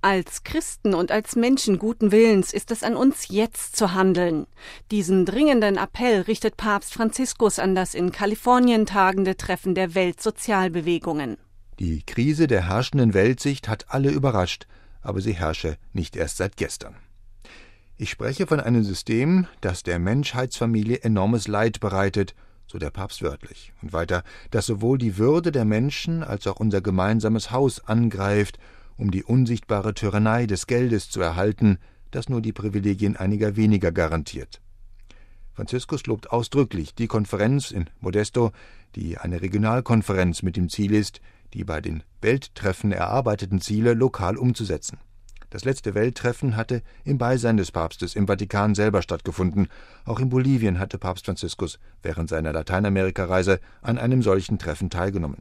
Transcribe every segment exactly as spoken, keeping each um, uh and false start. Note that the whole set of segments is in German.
Als Christen und als Menschen guten Willens ist es an uns, jetzt zu handeln. Diesen dringenden Appell richtet Papst Franziskus an das in Kalifornien tagende Treffen der Weltsozialbewegungen. Die Krise der herrschenden Weltsicht hat alle überrascht, aber sie herrsche nicht erst seit gestern. Ich spreche von einem System, das der Menschheitsfamilie enormes Leid bereitet, so der Papst wörtlich. Und weiter, das sowohl die Würde der Menschen als auch unser gemeinsames Haus angreift, um die unsichtbare Tyrannei des Geldes zu erhalten, das nur die Privilegien einiger weniger garantiert. Franziskus lobt ausdrücklich die Konferenz in Modesto, die eine Regionalkonferenz mit dem Ziel ist, die bei den Welttreffen erarbeiteten Ziele lokal umzusetzen. Das letzte Welttreffen hatte im Beisein des Papstes im Vatikan selber stattgefunden. Auch in Bolivien hatte Papst Franziskus während seiner Lateinamerika-Reise an einem solchen Treffen teilgenommen.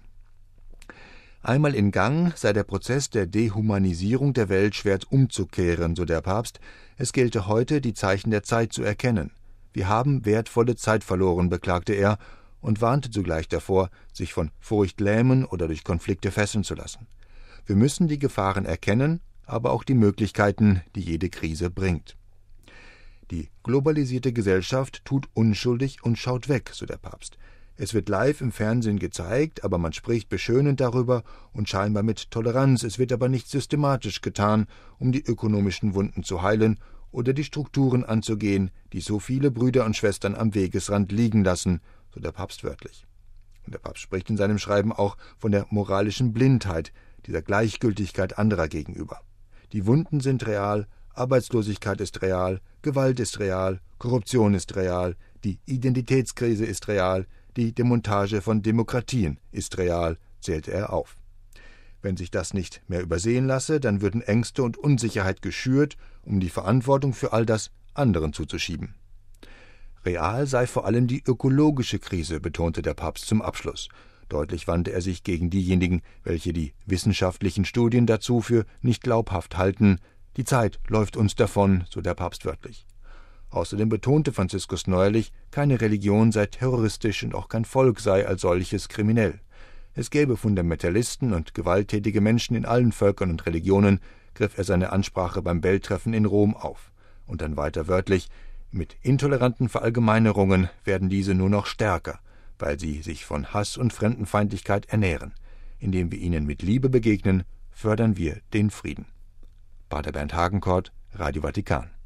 Einmal in Gang sei der Prozess der Dehumanisierung der Welt schwer umzukehren, so der Papst. Es gelte heute, die Zeichen der Zeit zu erkennen. Wir haben wertvolle Zeit verloren, beklagte er und warnte zugleich davor, sich von Furcht lähmen oder durch Konflikte fesseln zu lassen. Wir müssen die Gefahren erkennen, aber auch die Möglichkeiten, die jede Krise bringt. Die globalisierte Gesellschaft tut unschuldig und schaut weg, so der Papst. Es wird live im Fernsehen gezeigt, aber man spricht beschönend darüber und scheinbar mit Toleranz. Es wird aber nicht systematisch getan, um die ökonomischen Wunden zu heilen oder die Strukturen anzugehen, die so viele Brüder und Schwestern am Wegesrand liegen lassen, so der Papst wörtlich. Und der Papst spricht in seinem Schreiben auch von der moralischen Blindheit, dieser Gleichgültigkeit anderer gegenüber. Die Wunden sind real, Arbeitslosigkeit ist real, Gewalt ist real, Korruption ist real, die Identitätskrise ist real, die Demontage von Demokratien ist real, zählte er auf. Wenn sich das nicht mehr übersehen lasse, dann würden Ängste und Unsicherheit geschürt, um die Verantwortung für all das anderen zuzuschieben. Real sei vor allem die ökologische Krise, betonte der Papst zum Abschluss. Deutlich wandte er sich gegen diejenigen, welche die wissenschaftlichen Studien dazu für nicht glaubhaft halten. Die Zeit läuft uns davon, so der Papst wörtlich. Außerdem betonte Franziskus neuerlich, keine Religion sei terroristisch und auch kein Volk sei als solches kriminell. Es gäbe Fundamentalisten und gewalttätige Menschen in allen Völkern und Religionen, griff er seine Ansprache beim Welttreffen in Rom auf. Und dann weiter wörtlich, mit intoleranten Verallgemeinerungen werden diese nur noch stärker, weil sie sich von Hass und Fremdenfeindlichkeit ernähren. Indem wir ihnen mit Liebe begegnen, fördern wir den Frieden. Pater Bernd Hagenkort, Radio Vatikan.